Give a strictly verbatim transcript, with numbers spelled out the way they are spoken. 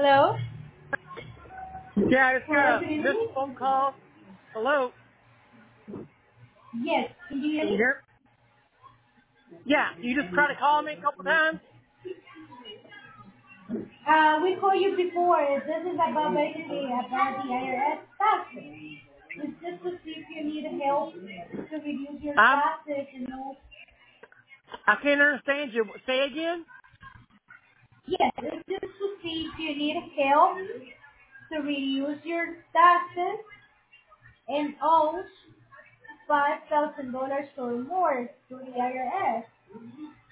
Hello? Yeah, I just got Hello, a good missed evening. phone call. Hello, Yes, can you hear can me? you hear? Yeah, you just tried to call me a couple times. Uh, we called you before. This is about basically about the I R S taxes. It's just to see if you need help to reduce your I'm. taxes, you know. I can't understand you. Say again. Yes, it's just to see if you need help to reduce your taxes and owe five thousand dollars or more to the I R S.